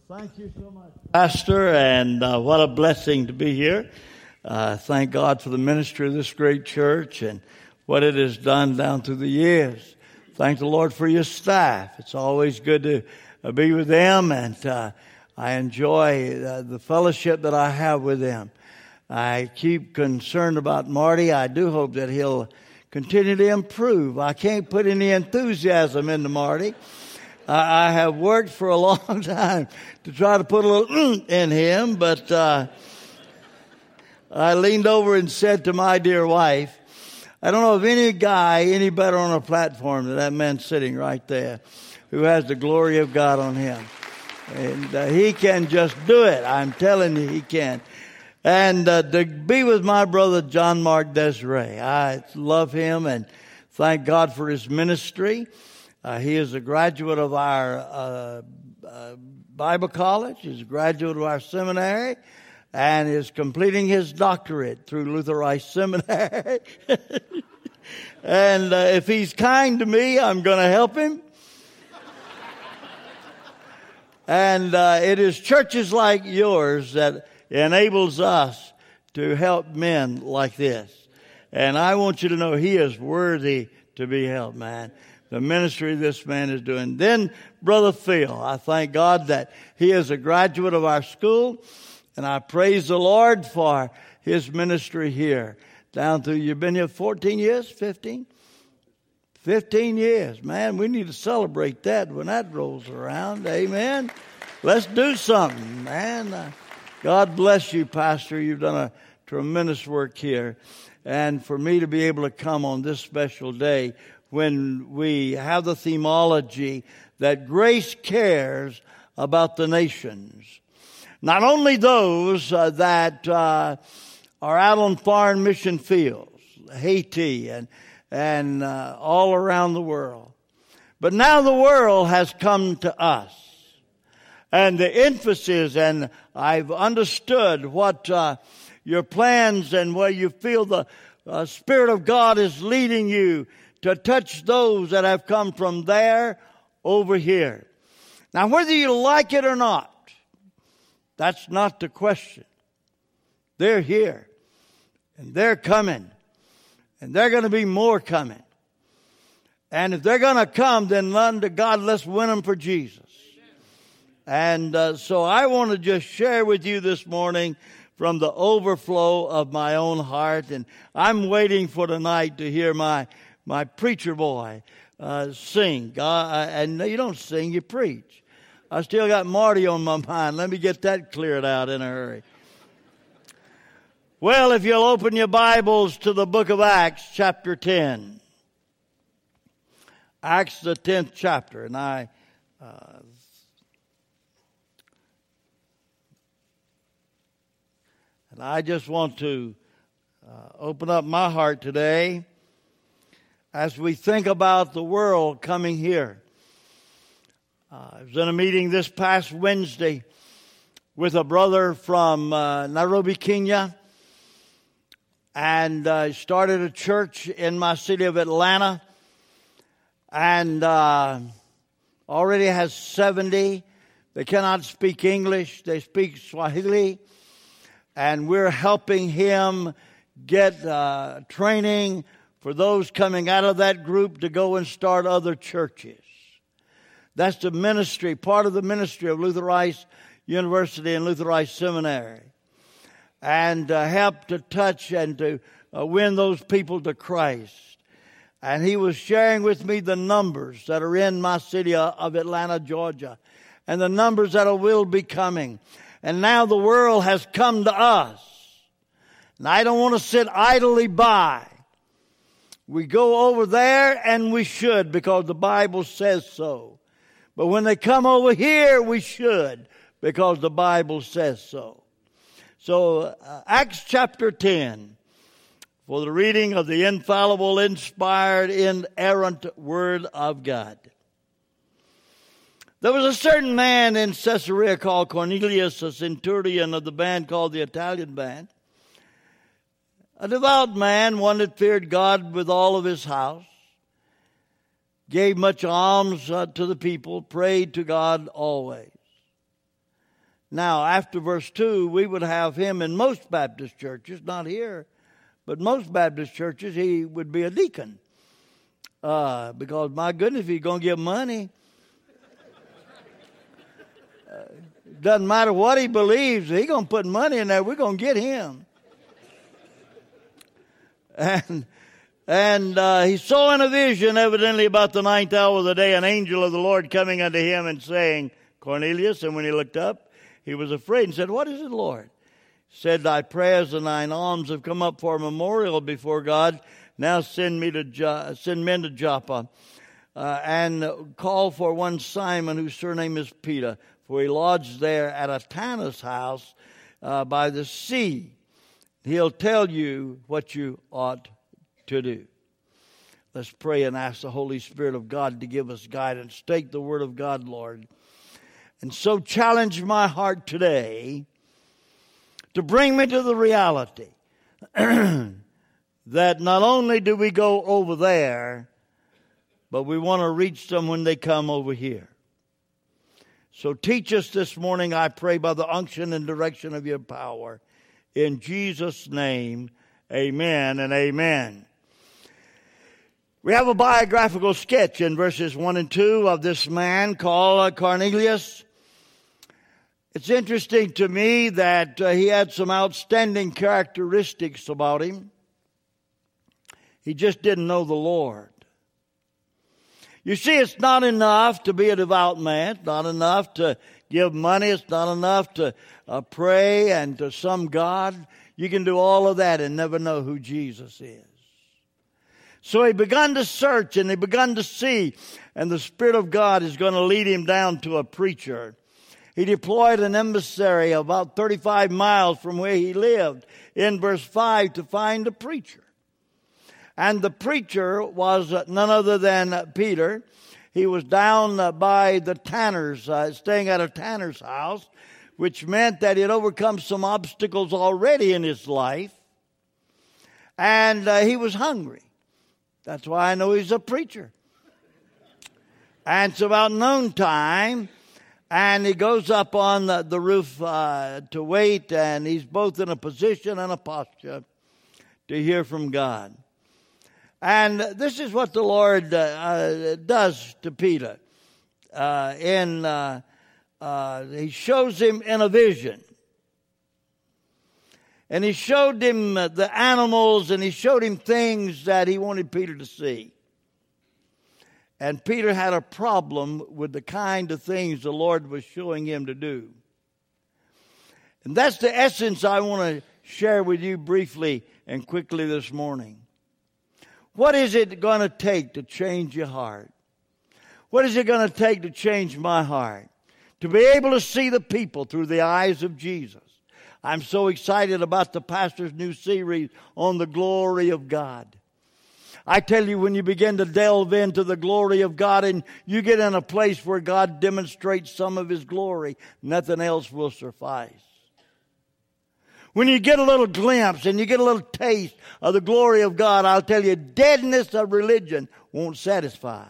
Thank you so much, Pastor, and what a blessing to be here. Thank God for the ministry of this great church and what it has done down through the years. Thank the Lord for your staff. It's always good to be with them, and I enjoy the fellowship that I have with them. I keep concerned about Marty. I do hope that he'll continue to improve. I can't put any enthusiasm into Marty. I have worked for a long time to try to put a little in him, but I leaned over and said to my dear wife, I don't know of any guy any better on a platform than that man sitting right there who has the glory of God on him. And he can just do it. I'm telling you, he can. And to be with my brother John Mark Desiree, I love him and thank God for his ministry. He is a graduate of our Bible college. He's a graduate of our seminary and is completing his doctorate through Luther Rice Seminary. And if he's kind to me, I'm going to help him. And it is churches like yours that enables us to help men like this. And I want you to know he is worthy to be helped, man. The ministry this man is doing. Then Brother Phil, I thank God that he is a graduate of our school, and I praise the Lord for his ministry here. Down through, you've been here 14 years, 15? 15 years. Man, we need to celebrate that when that rolls around. Amen. Let's do something, man. God bless you, Pastor. You've done a tremendous work here. And for me to be able to come on this special day when we have the themology that grace cares about the nations. Not only those that are out on foreign mission fields, Haiti and all around the world, but now the world has come to us. And the emphasis, and I've understood what your plans and where you feel the Spirit of God is leading you to touch those that have come from there over here. Now, whether you like it or not, that's not the question. They're here, and they're coming, and they're going to be more coming. And if they're going to come, then unto God, let's win them for Jesus. And so I want to just share with you this morning from the overflow of my own heart. And I'm waiting for tonight to hear my preacher boy sing. And you don't sing, you preach. I still got Marty on my mind. Let me get that cleared out in a hurry. Well, if you'll open your Bibles to the book of Acts, chapter 10. Acts, the 10th chapter. And I just want to open up my heart today as we think about the world coming here. I was in a meeting this past Wednesday with a brother from Nairobi, Kenya, and started a church in my city of Atlanta, and already has 70. They cannot speak English. They speak Swahili, and we're helping him get training for those coming out of that group to go and start other churches. That's the ministry, part of the ministry of Luther Rice University and Luther Rice Seminary. And help to touch and to win those people to Christ. And he was sharing with me the numbers that are in my city of Atlanta, Georgia, and the numbers that will be coming. And now the world has come to us. And I don't want to sit idly by. We go over there, and we should, because the Bible says so. But when they come over here, we should, because the Bible says so. So, Acts chapter 10, for the reading of the infallible, inspired, inerrant Word of God. There was a certain man in Caesarea called Cornelius, a centurion of the band called the Italian Band. A devout man, one that feared God with all of his house, gave much alms to the people, prayed to God always. Now, after verse 2, we would have him in most Baptist churches, not here, but most Baptist churches, he would be a deacon. Because, my goodness, if he's going to give money, doesn't matter what he believes, he's going to put money in there, we're going to get him. And he saw in a vision, evidently about the 9th hour of the day, an angel of the Lord coming unto him and saying, Cornelius. And when he looked up, he was afraid and said, what is it, Lord? He said, thy prayers and thine alms have come up for a memorial before God. Now send men to Joppa and call for one Simon, whose surname is Peter, for he lodged there at a tanner's house by the sea. He'll tell you what you ought to do. Let's pray and ask the Holy Spirit of God to give us guidance. Take the word of God, Lord, and so challenge my heart today to bring me to the reality that not only do we go over there, but we want to reach them when they come over here. So teach us this morning, I pray, by the unction and direction of your power. In Jesus' name, amen and amen. We have a biographical sketch in verses 1 and 2 of this man called Cornelius. It's interesting to me that he had some outstanding characteristics about him. He just didn't know the Lord. You see, it's not enough to be a devout man. It's not enough to give money. It's not enough to pray and to some God. You can do all of that and never know who Jesus is. So he began to search and he began to see, and the Spirit of God is going to lead him down to a preacher. He deployed an emissary about 35 miles from where he lived in verse 5 to find a preacher. And the preacher was none other than Peter. He was down by the tanners, staying at a tanner's house, which meant that he had overcome some obstacles already in his life. And he was hungry. That's why I know he's a preacher. And it's about noontime, and he goes up on the roof to wait, and he's both in a position and a posture to hear from God. And this is what the Lord does to Peter. He shows him in a vision. And he showed him the animals, and he showed him things that he wanted Peter to see. And Peter had a problem with the kind of things the Lord was showing him to do. And that's the essence I want to share with you briefly and quickly this morning. What is it going to take to change your heart? What is it going to take to change my heart? To be able to see the people through the eyes of Jesus. I'm so excited about the pastor's new series on the glory of God. I tell you, when you begin to delve into the glory of God and you get in a place where God demonstrates some of His glory, nothing else will suffice. When you get a little glimpse and you get a little taste of the glory of God, I'll tell you, deadness of religion won't satisfy.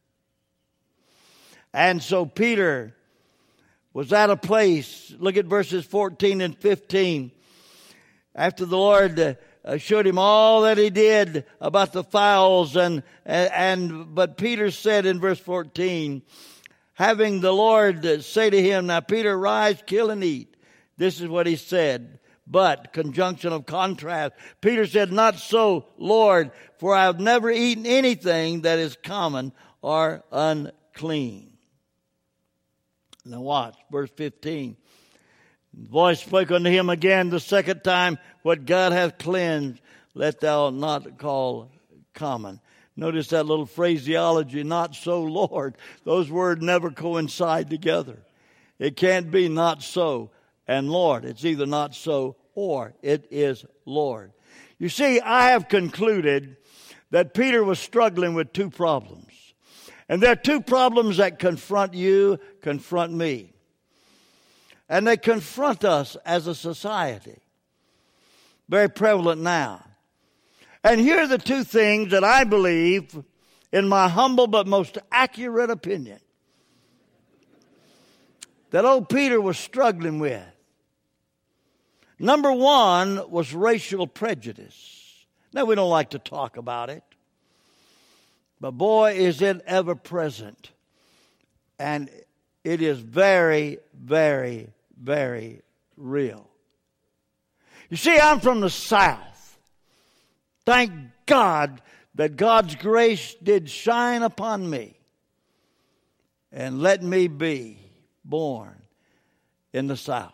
And so Peter was at a place, look at verses 14 and 15. After the Lord showed him all that He did about the fowls, but Peter said in verse 14, having the Lord say to him, now Peter, rise, kill and eat. This is what he said. But, conjunction of contrast, Peter said, not so, Lord, for I have never eaten anything that is common or unclean. Now watch, verse 15. The voice spoke unto him again the second time, what God hath cleansed, let thou not call common. Notice that little phraseology, not so, Lord. Those words never coincide together. It can't be not so and Lord. It's either not so or it is Lord. You see, I have concluded that Peter was struggling with two problems. And there are two problems that confront you, confront me. And they confront us as a society. Very prevalent now. And here are the two things that I believe, in my humble but most accurate opinion, that old Peter was struggling with. Number one was racial prejudice. Now, we don't like to talk about it, but boy, is it ever present. And it is very, very, very real. You see, I'm from the South. Thank God that God's grace did shine upon me and let me be born in the South.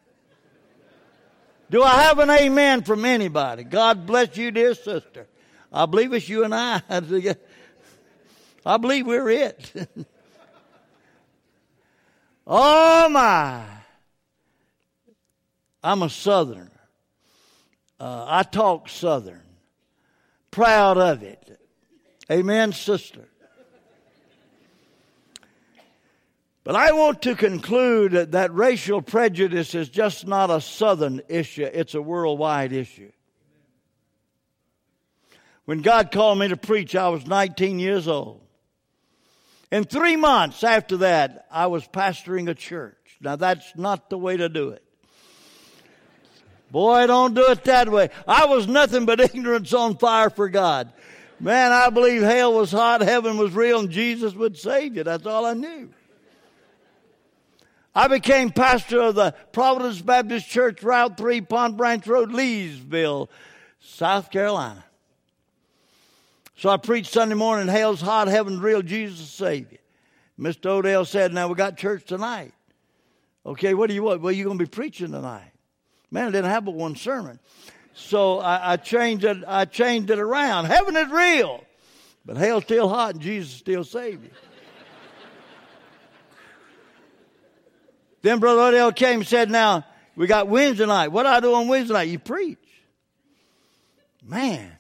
Do I have an amen from anybody? God bless you, dear sister. I believe it's you and I. I believe we're it. Oh, my. I'm a Southerner. I talk Southern. Proud of it. Amen, sister. But I want to conclude that racial prejudice is just not a Southern issue. It's a worldwide issue. When God called me to preach, I was 19 years old. And 3 months after that, I was pastoring a church. Now, that's not the way to do it. Boy, don't do it that way. I was nothing but ignorance on fire for God. Man, I believe hell was hot, heaven was real, and Jesus would save you. That's all I knew. I became pastor of the Providence Baptist Church, Route 3, Pond Branch Road, Leesville, South Carolina. So I preached Sunday morning, hell's hot, heaven's real, Jesus will save you. Mr. Odell said, now we got church tonight. Okay, what do you want? Well, you're going to be preaching tonight. Man, I didn't have but one sermon. So I changed it around. Heaven is real, but hell's still hot and Jesus still saved you. Then Brother Odell came and said, now, we got Wednesday night. What do I do on Wednesday night? You preach. Man.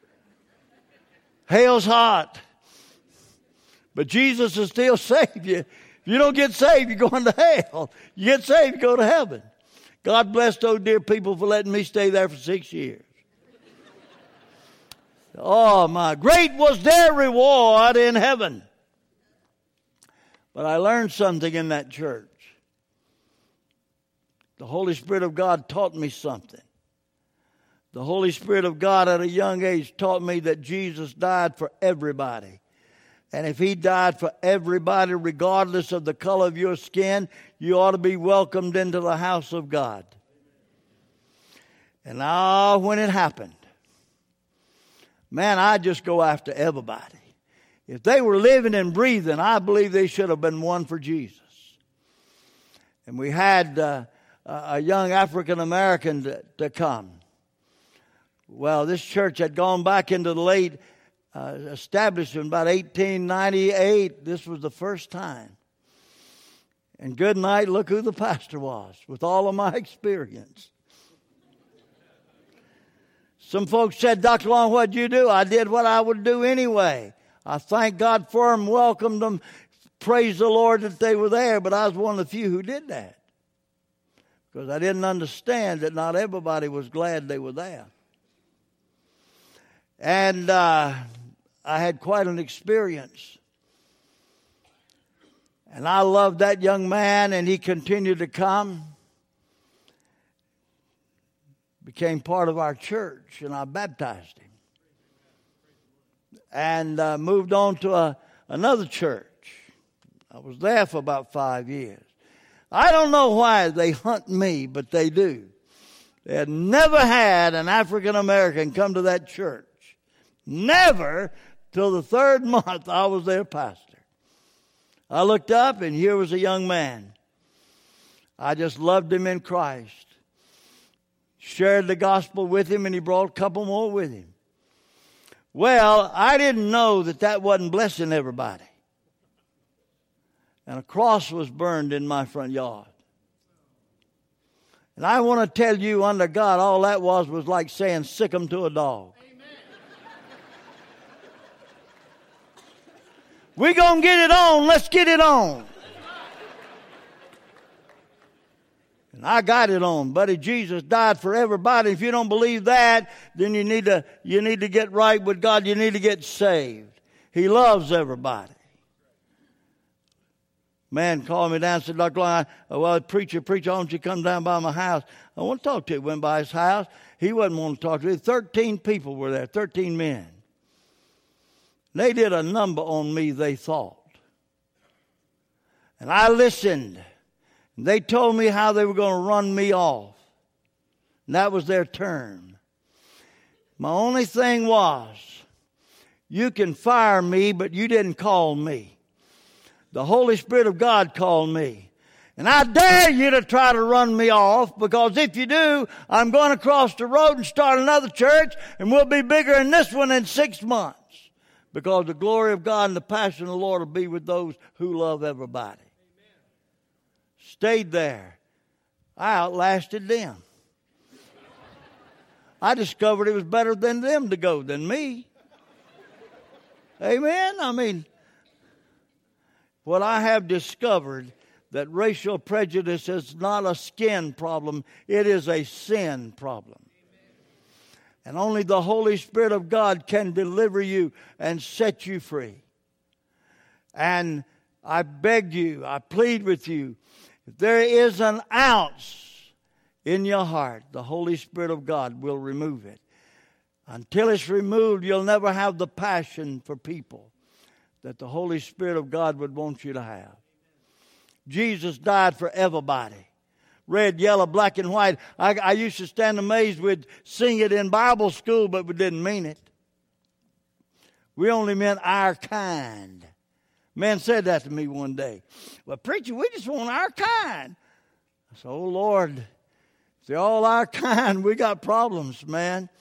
Hell's hot. But Jesus will still save you. If you don't get saved, you're going to hell. You get saved, you go to heaven. God bless those dear people for letting me stay there for 6 years. Oh, my. Great was their reward in heaven. But I learned something in that church. The Holy Spirit of God taught me something. The Holy Spirit of God at a young age taught me that Jesus died for everybody. And if He died for everybody, regardless of the color of your skin, you ought to be welcomed into the house of God. And now when it happened, man, I just go after everybody. If they were living and breathing, I believe they should have been one for Jesus. And we had a young African American to come. Well, this church had gone back into the late establishment about 1898. This was the first time. And good night, look who the pastor was with all of my experience. Some folks said, Dr. Long, what'd you do? I did what I would do anyway. I thank God for them, welcomed them, praised the Lord that they were there, but I was one of the few who did that. Because I didn't understand that not everybody was glad they were there. And I had quite an experience. And I loved that young man, and he continued to come. Became part of our church, and I baptized him. And moved on to another church. I was there for about 5 years. I don't know why they hunt me, but they do. They had never had an African American come to that church. Never till the 3rd month I was their pastor. I looked up and here was a young man. I just loved him in Christ. Shared the gospel with him and he brought a couple more with him. Well, I didn't know that wasn't blessing everybody. And a cross was burned in my front yard. And I want to tell you, under God, all that was like saying, sick 'em to a dog. We're going to get it on. Let's get it on. And I got it on, buddy. Jesus died for everybody. If you don't believe that, then you need to get right with God. You need to get saved. He loves everybody. Man called me down and said, Dr. Long, preacher, why don't you come down by my house? I want to talk to you. Went by his house. He wasn't wanting to talk to me. 13 people were there, 13 men. They did a number on me, they thought. And I listened. And they told me how they were going to run me off. And that was their term. My only thing was, you can fire me, but you didn't call me. The Holy Spirit of God called me. And I dare you to try to run me off, because if you do, I'm going to cross the road and start another church, and we'll be bigger than this one in 6 months. Because the glory of God and the passion of the Lord will be with those who love everybody. Amen. Stayed there. I outlasted them. I discovered it was better than them to go than me. Amen? I mean, what I have discovered, that racial prejudice is not a skin problem. It is a sin problem. And only the Holy Spirit of God can deliver you and set you free. And I beg you, I plead with you, if there is an ounce in your heart, the Holy Spirit of God will remove it. Until it's removed, you'll never have the passion for people that the Holy Spirit of God would want you to have. Jesus died for everybody. Red, yellow, black, and white. I used to stand amazed. We'd sing it in Bible school, but we didn't mean it. We only meant our kind. Man said that to me one day. Well, preacher, we just want our kind. I said, oh, Lord, if they're all our kind, we got problems, man.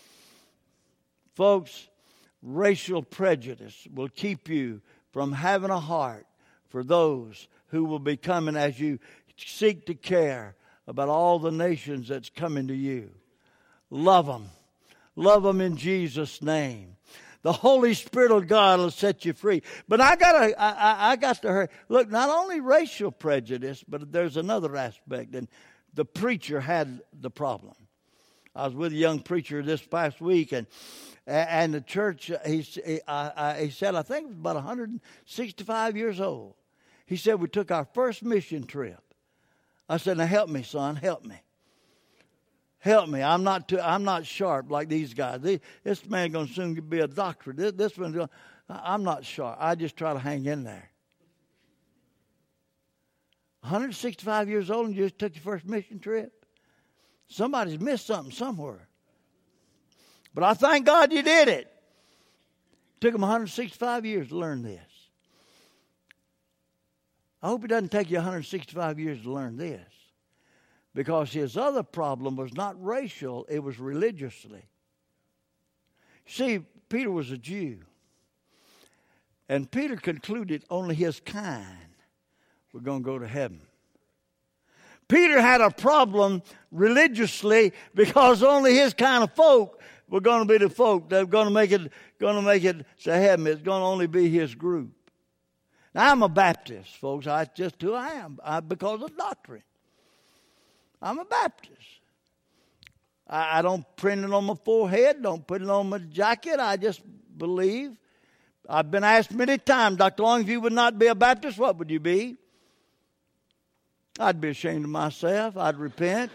Folks, racial prejudice will keep you from having a heart for those who will be coming as you seek to care about all the nations that's coming to you. Love them. Love them in Jesus' name. The Holy Spirit of God will set you free. But I got to hurry. Look, not only racial prejudice, but there's another aspect. And the preacher had the problem. I was with a young preacher this past week, and the church, he said, I think it was about 165 years old. He said, we took our first mission trip. I said, now help me, son, help me. Help me. I'm not sharp like these guys. This man going to soon be a doctor. This one, I'm not sharp. I just try to hang in there. 165 years old and you just took your first mission trip? Somebody's missed something somewhere. But I thank God you did it. It took them 165 years to learn this. I hope it doesn't take you 165 years to learn this. Because his other problem was not racial, it was religiously. See, Peter was a Jew. And Peter concluded only his kind were going to go to heaven. Peter had a problem religiously because only his kind of folk were going to be the folk that were going to make it to heaven. It's going to only be his group. Now, I'm a Baptist, folks. That's just who I am because of doctrine. I'm a Baptist. I don't print it on my forehead, don't put it on my jacket. I just believe. I've been asked many times, Dr. Long, if you would not be a Baptist, what would you be? I'd be ashamed of myself. I'd repent.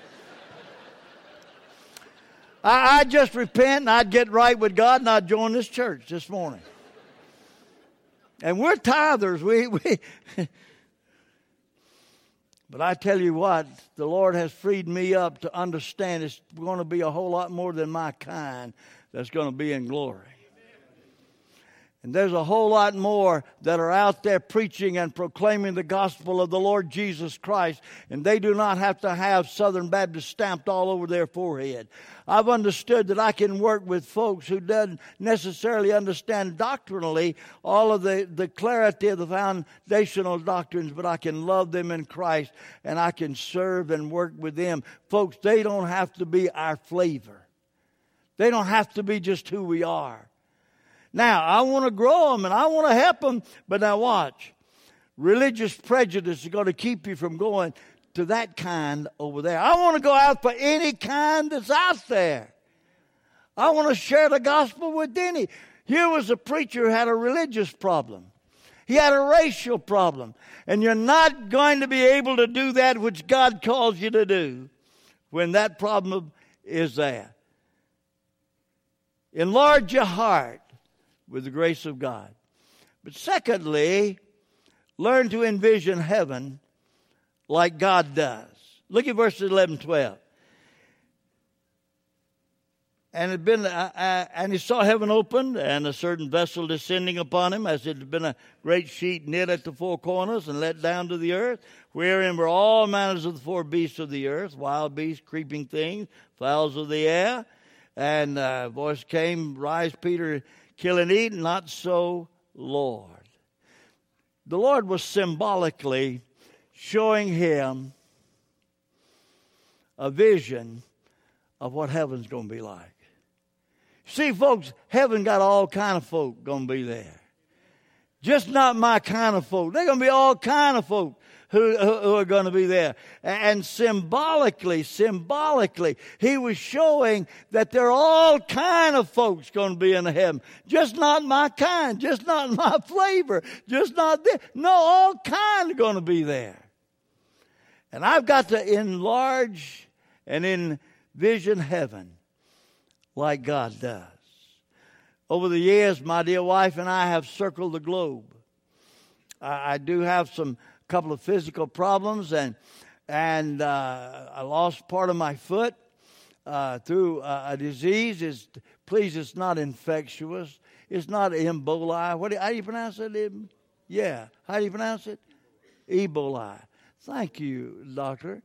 I'd just repent and I'd get right with God and I'd join this church this morning. And we're tithers. But I tell you what, the Lord has freed me up to understand it's going to be a whole lot more than my kind that's going to be in glory. And there's a whole lot more that are out there preaching and proclaiming the gospel of the Lord Jesus Christ. And they do not have to have Southern Baptist stamped all over their forehead. I've understood that I can work with folks who don't necessarily understand doctrinally all of the clarity of the foundational doctrines, but I can love them in Christ and I can serve and work with them. Folks, they don't have to be our flavor. They don't have to be just who we are. Now, I want to grow them and I want to help them, but now watch. Religious prejudice is going to keep you from going to that kind over there. I want to go out for any kind that's out there. I want to share the gospel with any. Here was a preacher who had a religious problem. He had a racial problem. And you're not going to be able to do that which God calls you to do when that problem is there. Enlarge your heart with the grace of God. But secondly, learn to envision heaven like God does. Look at verses 11 and 12. And he saw heaven opened, and a certain vessel descending upon him, as it had been a great sheet knit at the four corners and let down to the earth, wherein were all manners of the four beasts of the earth, wild beasts, creeping things, fowls of the air. And a voice came, Rise, Peter, kill and eat. Not so, Lord. The Lord was symbolically showing him a vision of what heaven's going to be like. See, folks, heaven got all kind of folk going to be there. Just not my kind of folk. They're going to be all kind of folk who are going to be there. And symbolically, he was showing that there are all kind of folks going to be in heaven. Just not my kind, just not my flavor, just not this. No, all kind are going to be there. And I've got to enlarge and envision heaven like God does. Over the years, my dear wife and I have circled the globe. I do have a couple of physical problems, and I lost part of my foot through a disease. It's not infectious. It's not Ebola. How do you pronounce it? Yeah. How do you pronounce it? Ebola. Thank you, doctor.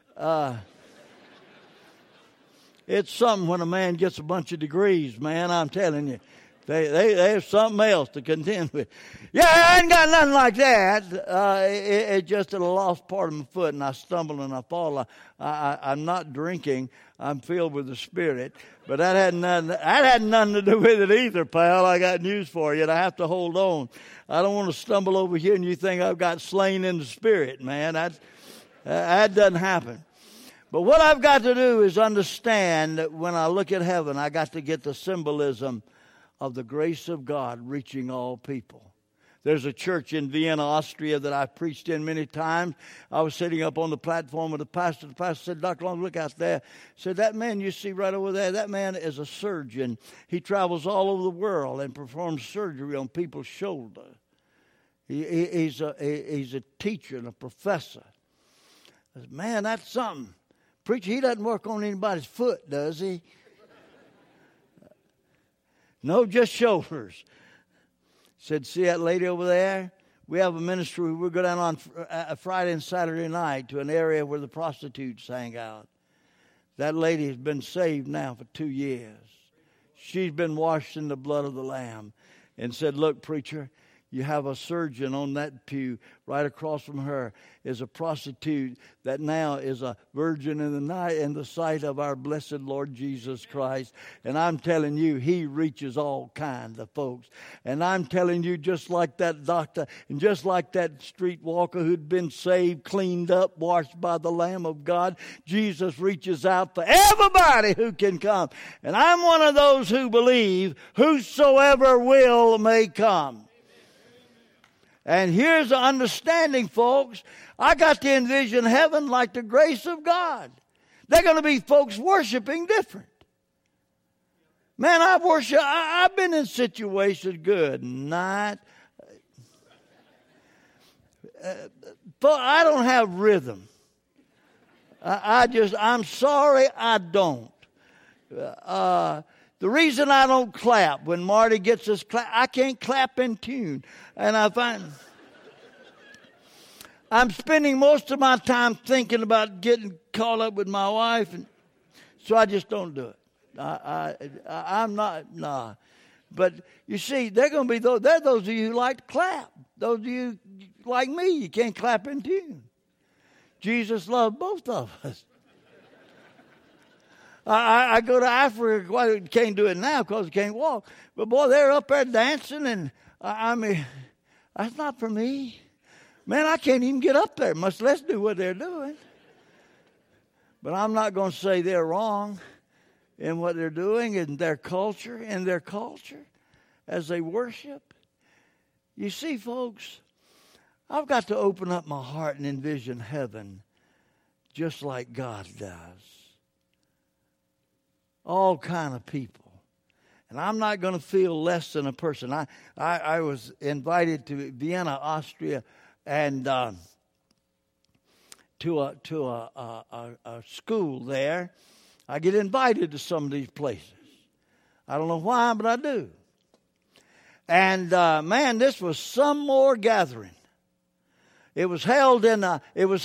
It's something when a man gets a bunch of degrees, man, I'm telling you. They have something else to contend with. Yeah, I ain't got nothing like that. It just a lost part of my foot, and I stumble and I fall. I'm not drinking. I'm filled with the Spirit. But that had nothing to do with it either, pal. I got news for you. I have to hold on. I don't want to stumble over here and you think I've got slain in the Spirit, man. That doesn't happen. But what I've got to do is understand that when I look at heaven, I got to get the symbolism of the grace of God reaching all people. There's a church in Vienna, Austria that I've preached in many times. I was sitting up on the platform with the pastor. The pastor said, Dr. Long, look out there. He said, that man you see right over there, that man is a surgeon. He travels all over the world and performs surgery on people's shoulders. He's a teacher and a professor. I said, man, that's something. Preacher, he doesn't work on anybody's foot, does he? No, just shoulders. Said, see that lady over there? We have a ministry. We go down on a Friday and Saturday night to an area where the prostitutes hang out. That lady has been saved now for 2 years. She's been washed in the blood of the Lamb. And said, look, preacher, you have a surgeon on that pew. Right across from her is a prostitute that now is a virgin in the sight of our blessed Lord Jesus Christ. And I'm telling you, he reaches all kinds of folks. And I'm telling you, just like that doctor and just like that street walker who'd been saved, cleaned up, washed by the Lamb of God, Jesus reaches out for everybody who can come. And I'm one of those who believe whosoever will may come. And here's the understanding, folks. I got to envision heaven like the grace of God. They're going to be folks worshiping different. Man, I've been in situations, good night. I don't have rhythm. I'm sorry, I don't. The reason I don't clap when Marty gets us clap, I can't clap in tune. And I find I'm spending most of my time thinking about getting caught up with my wife, and so I just don't do it. I'm not, nah. But you see, they're going to be those of you who like to clap. Those of you like me, you can't clap in tune. Jesus loved both of us. I go to Africa. Well, I can't do it now because I can't walk. But boy, they're up there dancing, and I mean, that's not for me. Man, I can't even get up there, much less do what they're doing. But I'm not going to say they're wrong in what they're doing in their culture, as they worship. You see, folks, I've got to open up my heart and envision heaven just like God does. All kind of people. And I'm not going to feel less than a person. I was invited to Vienna, Austria, and to a school there. I get invited to some of these places. I don't know why, but I do. And man, this was some more gathering. It was held in a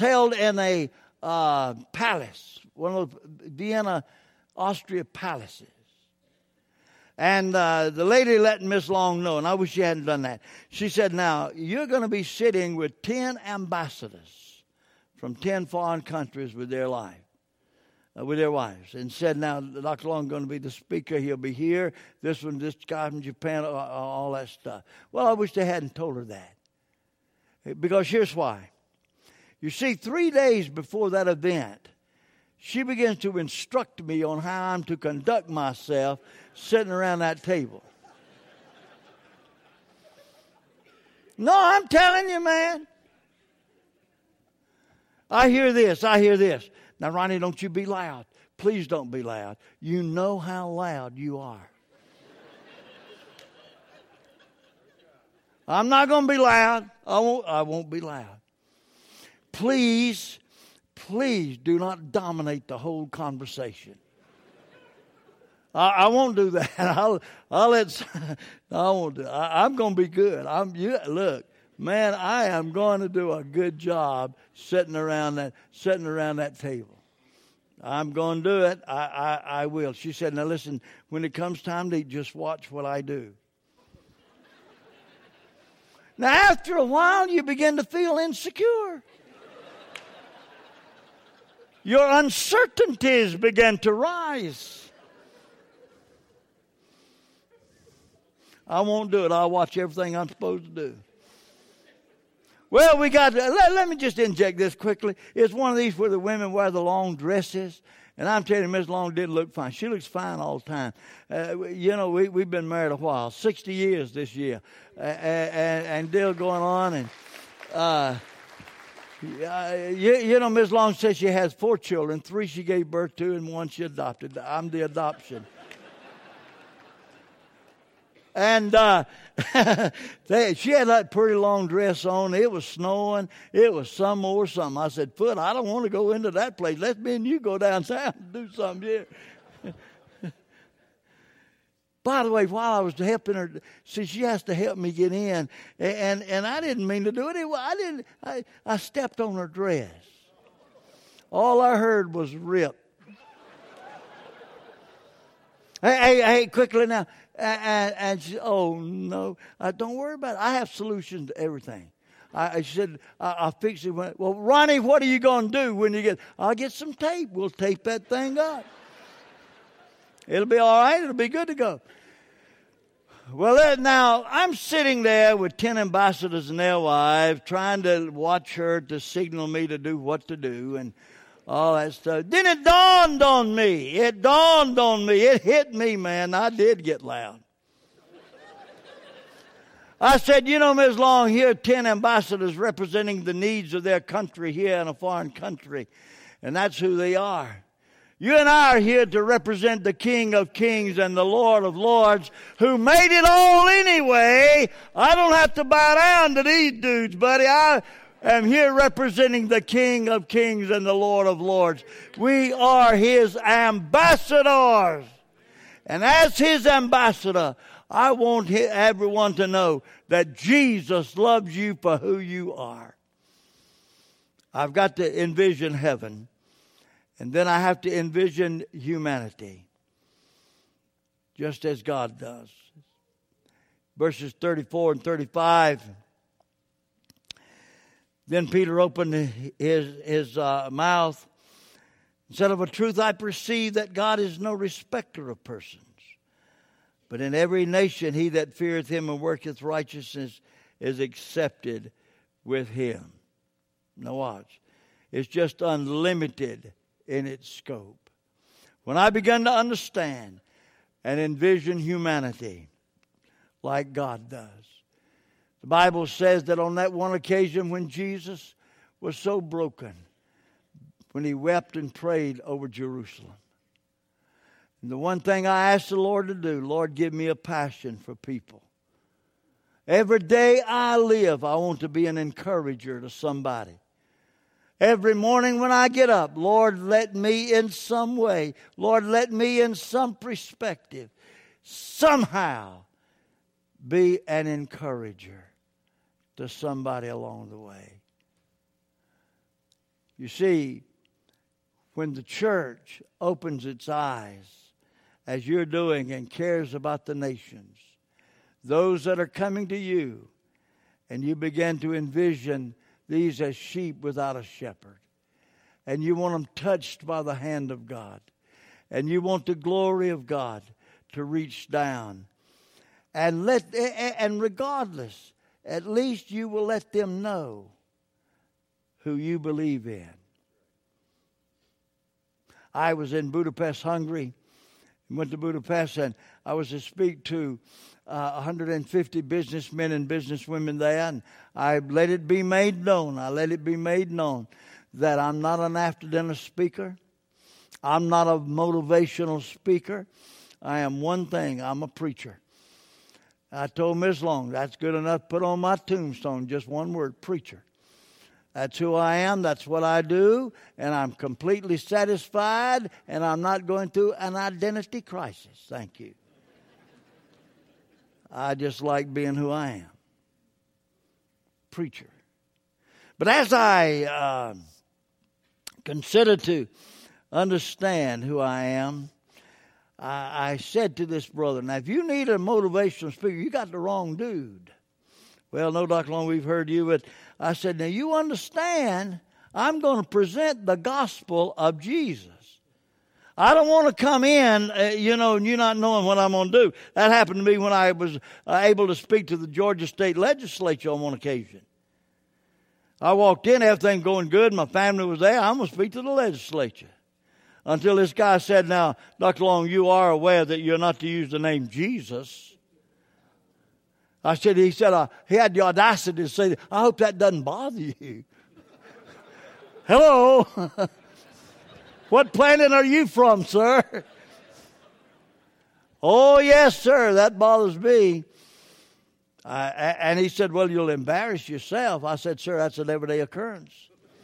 palace, one of the Vienna, Austria palaces. And the lady let Miss Long know, and I wish she hadn't done that. She said, now, you're going to be sitting with 10 ambassadors from 10 foreign countries with their wives. And said, now, Dr. Long is going to be the speaker. He'll be here. This guy from Japan, all that stuff. Well, I wish they hadn't told her that. Because here's why. You see, 3 days before that event, she begins to instruct me on how I'm to conduct myself sitting around that table. No, I'm telling you, man. I hear this. Now, Ronnie, don't you be loud. Please don't be loud. You know how loud you are. I'm not going to be loud. I won't be loud. Please do not dominate the whole conversation. I won't do that. I won't do it. I'm going to be good. Look, man, I am going to do a good job sitting around that table. I'm going to do it. I will. She said, now listen, when it comes time to eat, just watch what I do. Now, after a while, you begin to feel insecure. Your uncertainties begin to rise. I won't do it. I'll watch everything I'm supposed to do. Well, let me just inject this quickly. It's one of these where the women wear the long dresses. And I'm telling you, Miss Long did look fine. She looks fine all the time. We've been married a while, 60 years this year. And still going on. And Miss Long says she has 4 children. 3 she gave birth to and 1 she adopted. I'm the adoption. And she had that pretty long dress on. It was snowing. It was some more something. I said, Foot, I don't want to go into that place. Let me and you go downtown and do something here. By the way, while I was helping her, see, she has to help me get in. And I didn't mean to do it. I stepped on her dress. All I heard was rip. Hey, quickly now. And she, oh, no, don't worry about it. I have solutions to everything. I said, I'll fix it. Well, Ronnie, what are you going to do when you get? I'll get some tape. We'll tape that thing up. It'll be all right. It'll be good to go. Well, now, I'm sitting there with 10 ambassadors and their wives trying to watch her to signal me to do what to do and all that stuff. Then it dawned on me. It hit me, man. I did get loud. I said, Ms. Long, here are 10 ambassadors representing the needs of their country here in a foreign country. And that's who they are. You and I are here to represent the King of Kings and the Lord of Lords who made it all anyway. I don't have to bow down to these dudes, buddy. I am here representing the King of Kings and the Lord of Lords. We are His ambassadors. And as His ambassador, I want everyone to know that Jesus loves you for who you are. I've got to envision heaven. And then I have to envision humanity, just as God does. Verses 34 and 35. Then Peter opened his mouth and said, of a truth I perceive that God is no respecter of persons. But in every nation he that feareth him and worketh righteousness is accepted with him. Now watch. It's just unlimited in its scope. When I began to understand and envision humanity like God does, The Bible says that on that one occasion when Jesus was so broken, when he wept and prayed over Jerusalem. And the one thing I asked the Lord to do, Lord, give me a passion for people. Every day I live, I want to be an encourager to somebody. Every morning when I get up, Lord, let me in some way, Lord, let me in some perspective, somehow be an encourager to somebody along the way. You see, when the church opens its eyes, as you're doing, and cares about the nations, those that are coming to you, and you begin to envision these as sheep without a shepherd, and you want them touched by the hand of God, and you want the glory of God to reach down, and regardless, at least you will let them know who you believe in. I was in Budapest, Hungary. Went to Budapest, and I was to speak to 150 businessmen and businesswomen there, and I let it be made known. I let it be made known that I'm not an after-dinner speaker. I'm not a motivational speaker. I am one thing. I'm a preacher. I told Ms. Long, that's good enough. Put on my tombstone, just one word, preacher. That's who I am. That's what I do. And I'm completely satisfied. And I'm not going through an identity crisis. Thank you. I just like being who I am. Preacher. But as I consider to understand who I am, I said to this brother, now if you need a motivational speaker, you got the wrong dude. Well, no, Dr. Long, we've heard you, but I said, now you understand, I'm going to present the gospel of Jesus. I don't want to come in, and you not knowing what I'm going to do. That happened to me when I was able to speak to the Georgia State Legislature on one occasion. I walked in, everything going good, my family was there, I'm going to speak to the legislature. Until this guy said, now, Dr. Long, you are aware that you're not to use the name Jesus. He said, he had the audacity to say, I hope that doesn't bother you. Hello? What planet are you from, sir? Oh, yes, sir, that bothers me. And he said, well, you'll embarrass yourself. I said, sir, that's an everyday occurrence.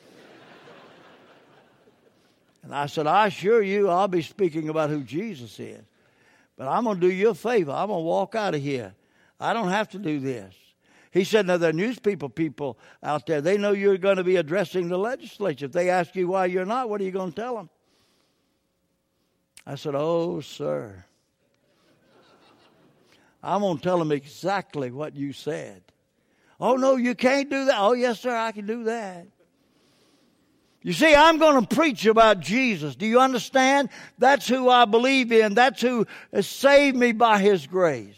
And I said, I assure you, I'll be speaking about who Jesus is. But I'm going to do you a favor. I'm going to walk out of here. I don't have to do this. He said, now there are newspaper people out there. They know you're going to be addressing the legislature. If they ask you why you're not, what are you going to tell them? I said, oh, sir. I'm going to tell them exactly what you said. Oh, no, you can't do that. Oh, yes, sir, I can do that. You see, I'm going to preach about Jesus. Do you understand? That's who I believe in. That's who has saved me by His grace.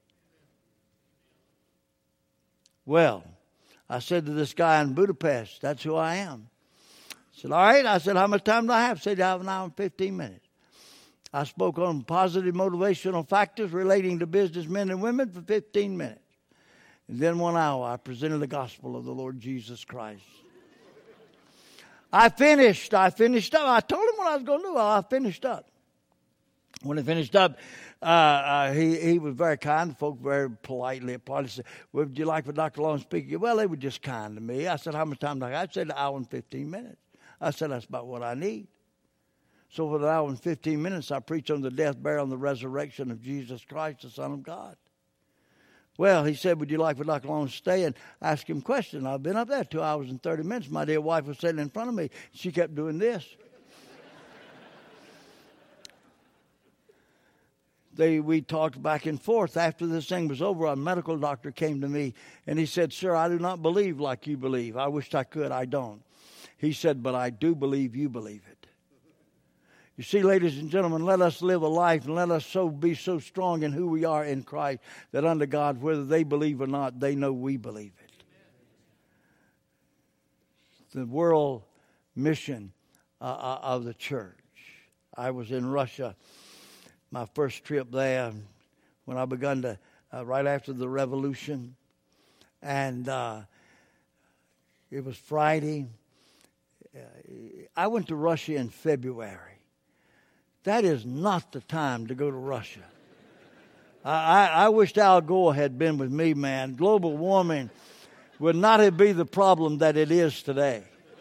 Well, I said to this guy in Budapest, that's who I am. I said, all right. I said, how much time do I have? He said, I have an hour and 15 minutes. I spoke on positive motivational factors relating to businessmen and women for 15 minutes. And then 1 hour, I presented the gospel of the Lord Jesus Christ. I finished up. I told him what I was going to do. I finished up. When I finished up, he was very kind. Folk very politely said, well, would you like for Dr. Long to speak? Well, they were just kind to me. I said, how much time do I have? I said, an hour and 15 minutes. I said, that's about what I need. So for an hour and 15 minutes, I preached on the death, burial, and the resurrection of Jesus Christ, the Son of God. Well, he said, would you like for Dr. Long to stay and ask him questions? I've been up there 2 hours and 30 minutes. My dear wife was sitting in front of me. She kept doing this. We talked back and forth. After this thing was over, a medical doctor came to me, and he said, sir, I do not believe like you believe. I wished I could. I don't. He said, but I do believe you believe it. You see, ladies and gentlemen, let us live a life and let us be so strong in who we are in Christ that under God, whether they believe or not, they know we believe it. The world mission of the church. I was in Russia, my first trip there, when I begun to, right after the revolution. And it was Friday. I went to Russia in February. That is not the time to go to Russia. I wished Al Gore had been with me, man. Global warming would not have been the problem that it is today.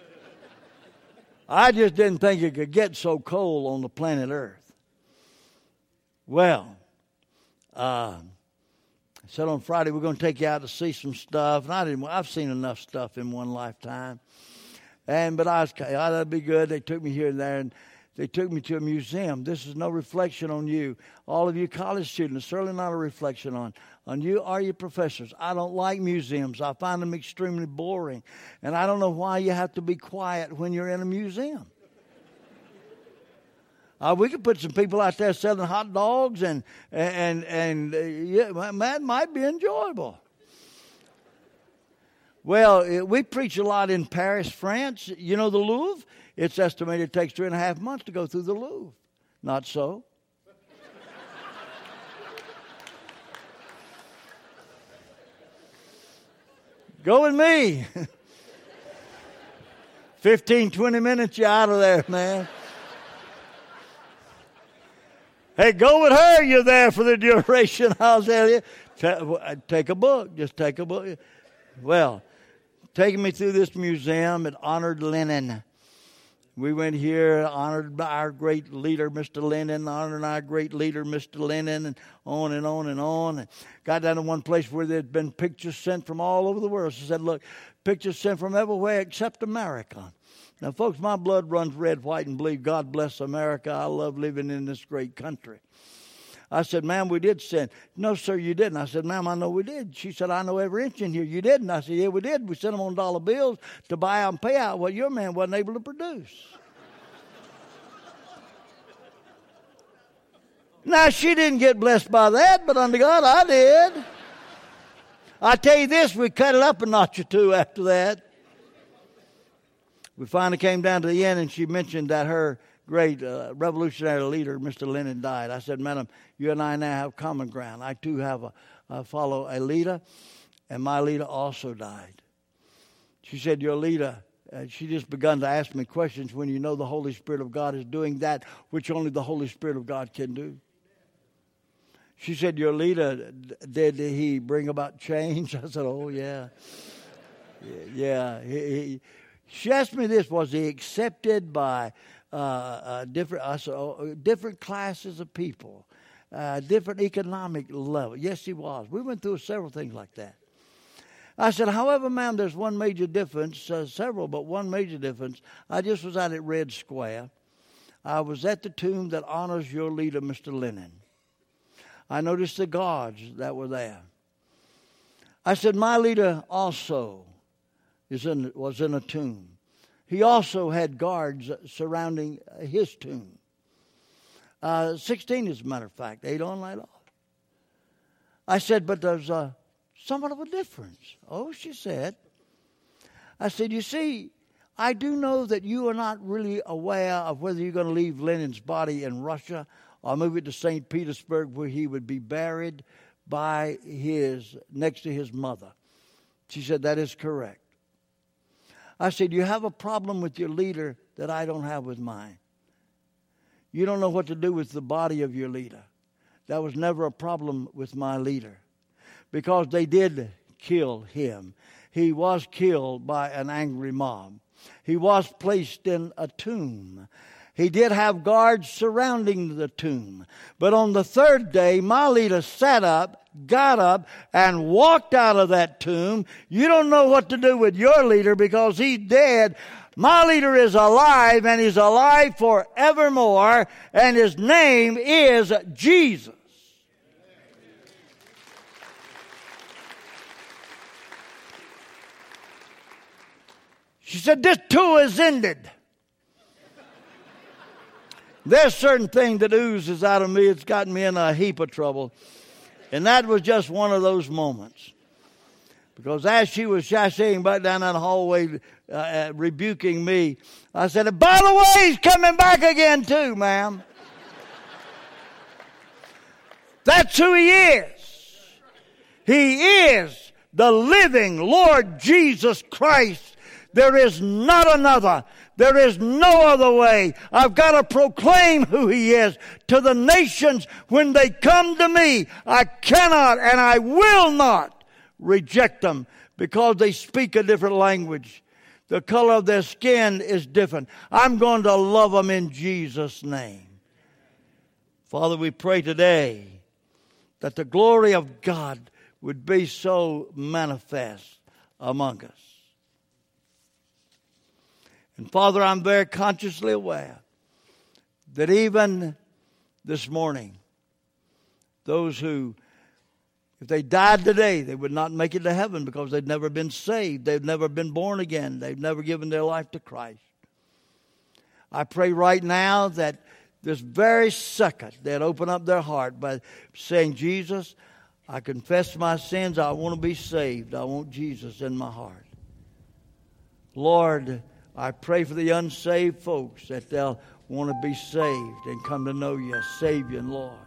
I just didn't think it could get so cold on the planet Earth. Well, I said on Friday we're going to take you out to see some stuff, and I've seen enough stuff in one lifetime. But I was, that'd be good. They took me here and there, and they took me to a museum. This is no reflection on you, all of you college students. It's certainly not a reflection on you or your professors. I don't like museums. I find them extremely boring, and I don't know why you have to be quiet when you're in a museum. We could put some people out there selling hot dogs, and yeah, that might be enjoyable. Well, we preach a lot in Paris, France. You know the Louvre? It's estimated it takes 3.5 months to go through the Louvre. Not so. Go with me. 15, 20 minutes, you're out of there, man. Hey, go with her. You're there for the duration. I'll tell you. Take a book. Just take a book. Well, taking me through this museum, it honored Lenin. We went here, honored our great leader, Mr. Lenin, honored our great leader, Mr. Lenin, and on and on and on. And got down to one place where there had been pictures sent from all over the world. She said, look, pictures sent from everywhere except America. Now, folks, my blood runs red, white, and blue. God bless America. I love living in this great country. I said, ma'am, we did send. No, sir, you didn't. I said, ma'am, I know we did. She said, I know every inch in here. You didn't. I said, yeah, we did. We sent them on dollar bills to buy out and pay out what your man wasn't able to produce. Now, she didn't get blessed by that, but under God, I did. I tell you this, we cut it up a notch or two after that. We finally came down to the end, and she mentioned that her great revolutionary leader, Mr. Lenin, died. I said, madam, you and I now have common ground. I, too, follow a leader, and my leader also died. She said, your leader, she just begun to ask me questions when you know the Holy Spirit of God is doing that which only the Holy Spirit of God can do. She said, your leader, did he bring about change? I said, oh, yeah. Yeah. She asked me this, was he accepted by different classes of people, different economic level? Yes, he was. We went through several things like that. I said, however, ma'am, there's one major difference, several, but one major difference. I just was out at Red Square. I was at the tomb that honors your leader, Mr. Lenin. I noticed the guards that were there. I said, my leader also was in a tomb. He also had guards surrounding his tomb. 16, as a matter of fact, 8 on, 8 off. I said, but there's somewhat of a difference. Oh, she said. I said, you see, I do know that you are not really aware of whether you're going to leave Lenin's body in Russia or move it to St. Petersburg, where he would be buried next to his mother. She said, that is correct. I said, you have a problem with your leader that I don't have with mine. You don't know what to do with the body of your leader. That was never a problem with my leader, because they did kill him. He was killed by an angry mob. He was placed in a tomb. He did have guards surrounding the tomb. But on the third day, my leader sat up, got up, and walked out of that tomb. You don't know what to do with your leader because he's dead. My leader is alive, and he's alive forevermore, and his name is Jesus. She said, this too is ended. There's certain thing that oozes out of me. It's gotten me in a heap of trouble. And that was just one of those moments. Because as she was sashaying back down that hallway, rebuking me, I said, by the way, he's coming back again too, ma'am. That's who he is. He is the living Lord Jesus Christ. There is not another. There is no other way. I've got to proclaim who He is to the nations when they come to me. I cannot and I will not reject them because they speak a different language. The color of their skin is different. I'm going to love them in Jesus' name. Father, we pray today that the glory of God would be so manifest among us. And Father, I'm very consciously aware that even this morning, those who, if they died today, they would not make it to heaven because they'd never been saved. They've never been born again. They've never given their life to Christ. I pray right now that this very second they'd open up their heart by saying, Jesus, I confess my sins. I want to be saved. I want Jesus in my heart. Lord, I pray for the unsaved folks that they'll want to be saved and come to know you as Savior and Lord.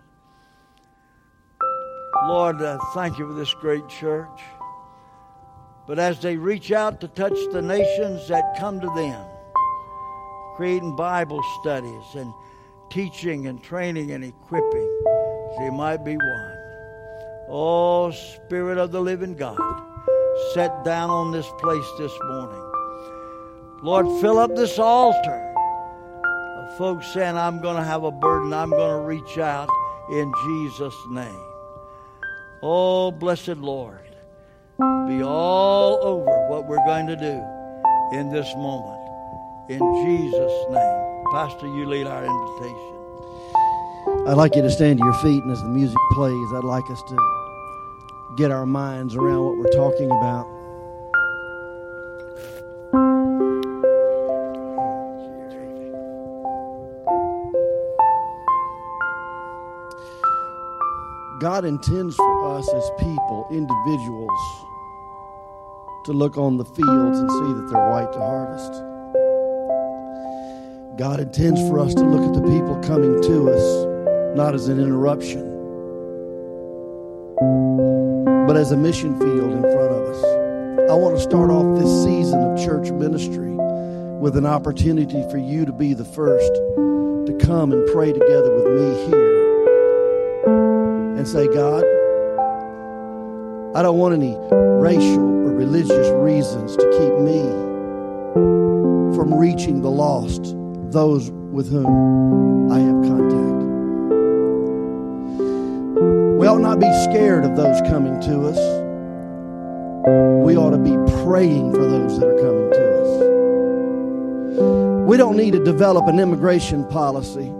Lord, thank you for this great church. But as they reach out to touch the nations that come to them, creating Bible studies and teaching and training and equipping, they might be one. Oh, Spirit of the living God, set down on this place this morning. Lord, fill up this altar of folks saying, I'm going to have a burden. I'm going to reach out in Jesus' name. Oh, blessed Lord, be all over what we're going to do in this moment. In Jesus' name. Pastor, you lead our invitation. I'd like you to stand to your feet, and as the music plays, I'd like us to get our minds around what we're talking about. God intends for us as people, individuals, to look on the fields and see that they're white to harvest. God intends for us to look at the people coming to us not as an interruption, but as a mission field in front of us. I want to start off this season of church ministry with an opportunity for you to be the first to come and pray together with me here and say, God, I don't want any racial or religious reasons to keep me from reaching the lost, those with whom I have contact. We ought not be scared of those coming to us. We ought to be praying for those that are coming to us. We don't need to develop an immigration policy.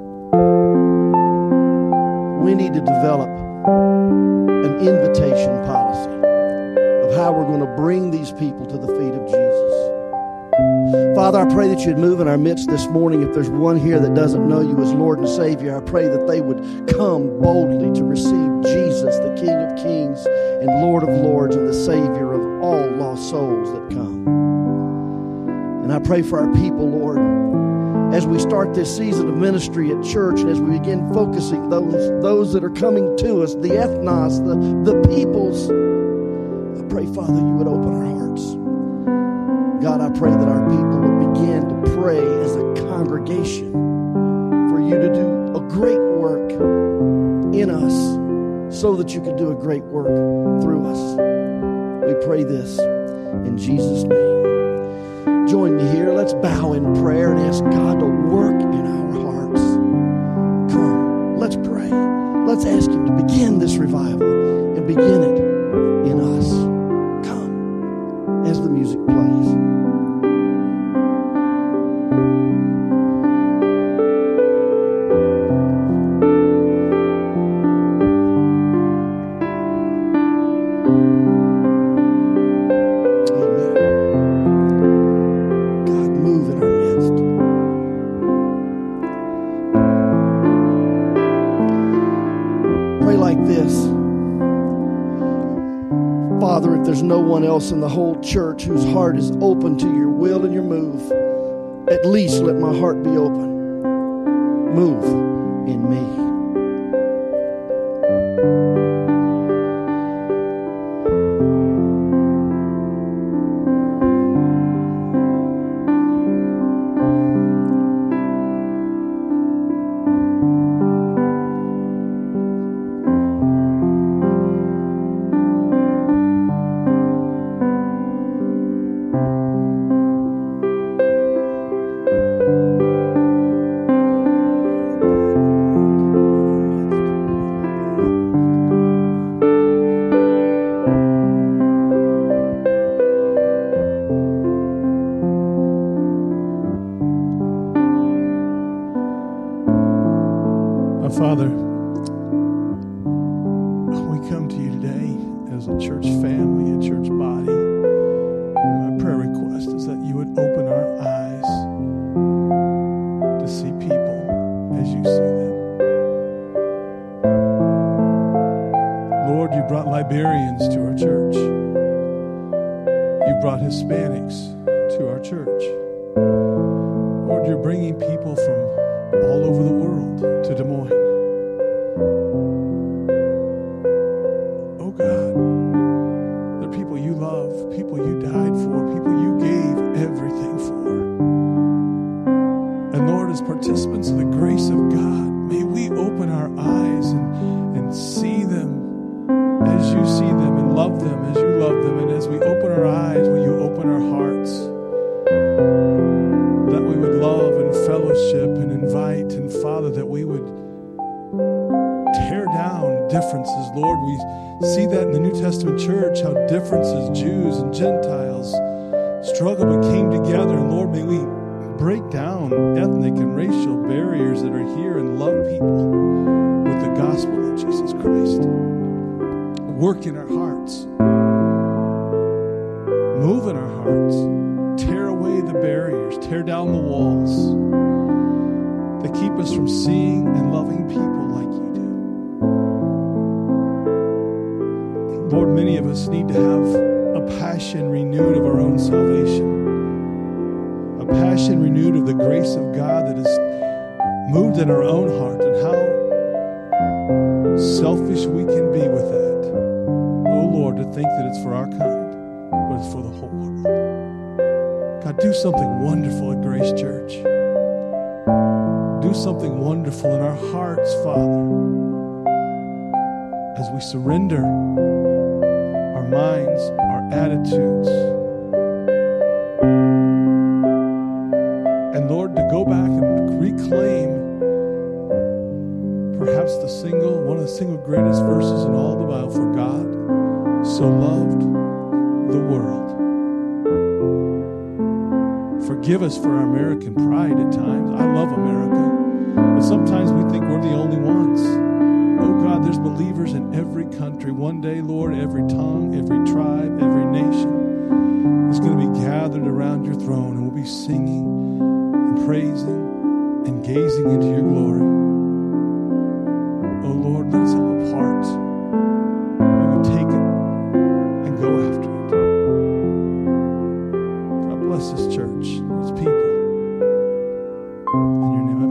We need to develop an invitation policy of how we're going to bring these people to the feet of Jesus. Father, I pray that you'd move in our midst this morning. If there's one here that doesn't know you as Lord and Savior, I pray that they would come boldly to receive Jesus, the King of Kings and Lord of Lords and the Savior of all lost souls that come. And I pray for our people, Lord, as we start this season of ministry at church and as we begin focusing those that are coming to us, the ethnos, the peoples, I pray, Father, you would open our hearts. God, I pray that our people would begin to pray as a congregation for you to do a great work in us so that you can do a great work through us. We pray this in Jesus' name. Join me here. Let's bow in prayer and ask God to work in our hearts. Come, let's pray. Let's ask Him to begin this revival and begin it in us. Come, as the music plays. No one else in the whole church whose heart is open to your will and your move. At least let my heart be open. Move in me. Father, we come to you today as a church family, a church body. And my prayer request is that you would open our eyes to see people as you see them. Lord, you brought Liberians to our church. You brought Hispanics to our church. Lord, you're bringing people from all over the world to Des Moines. Oh God, they're people you love, people you died for, people you gave everything for. And Lord, as participants of the grace of God, may we open our eyes and see them as you see them and love them as you love them. And as we open our eyes, will you open our hearts, that we would love and fellowship and invite, and Father, that we would tear down differences. Lord, we see that in the New Testament church, how differences, Jews and Gentiles, struggled but came together. And Lord, may we break down ethnic and racial barriers that are here and love people with the gospel of Jesus Christ. Work in our hearts. Move in our hearts. Tear away the barriers. Tear down the walls that keep us from seeing and loving people like you do. Lord, many of us need to have a passion renewed of our own salvation. A passion renewed of the grace of God that has moved in our own heart, and how selfish we can be with that. Oh Lord, to think that it's for our kind, but it's for the whole world. God, do something wonderful at Grace Church. Do something wonderful in our hearts, Father, as we surrender our minds, our attitudes, and Lord, to go back and reclaim perhaps one of the single greatest verses in all the Bible. For God so loved the world. Forgive us for our American pride at times. I love America, but sometimes we think we're the only ones. Oh God, there's believers in every country. One day, Lord, every tongue, every tribe, every nation is going to be gathered around your throne, and we'll be singing and praising and gazing into your glory. Oh Lord, let us have a part. We would take it and go after it. God bless this church, its people. In your name I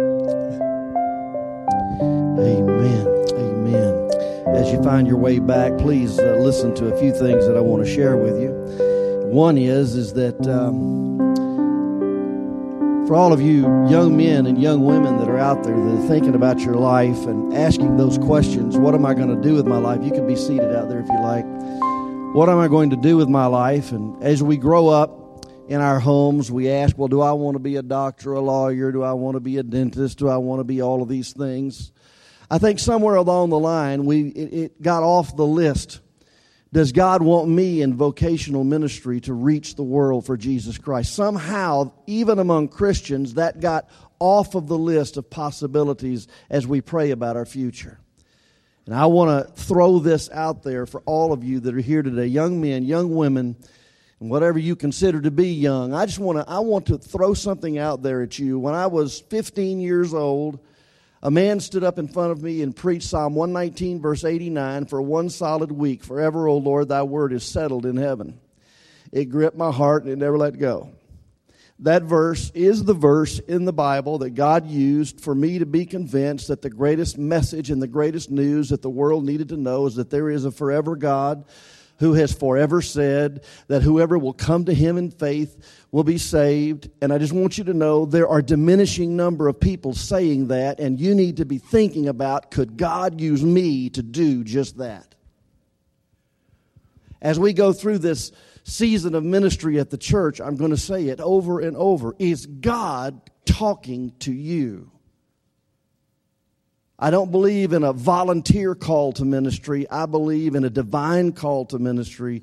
pray. Amen. Amen. As you find your way back, please listen to a few things that I want to share with you. One is that for all of you young men and young women that are out there that are thinking about your life and asking those questions, what am I going to do with my life? You can be seated out there if you like. What am I going to do with my life? And as we grow up in our homes, we ask, well, do I want to be a doctor, a lawyer? Do I want to be a dentist? Do I want to be all of these things? I think somewhere along the line, it got off the list. Does God want me in vocational ministry to reach the world for Jesus Christ? Somehow, even among Christians, that got off of the list of possibilities as we pray about our future. And I want to throw this out there for all of you that are here today, young men, young women, and whatever you consider to be young. I want to throw something out there at you. When I was 15 years old, a man stood up in front of me and preached Psalm 119, verse 89, for one solid week. Forever, O Lord, thy word is settled in heaven. It gripped my heart and it never let go. That verse is the verse in the Bible that God used for me to be convinced that the greatest message and the greatest news that the world needed to know is that there is a forever God who has forever said that whoever will come to him in faith will be saved. And I just want you to know there are a diminishing number of people saying that, and you need to be thinking about, could God use me to do just that? As we go through this season of ministry at the church, I'm going to say it over and over. Is God talking to you? I don't believe in a volunteer call to ministry. I believe in a divine call to ministry.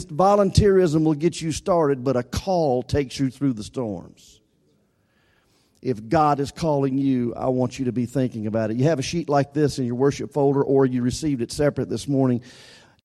Volunteerism will get you started, but a call takes you through the storms. If God is calling you, I want you to be thinking about it. You have a sheet like this in your worship folder, or you received it separate this morning.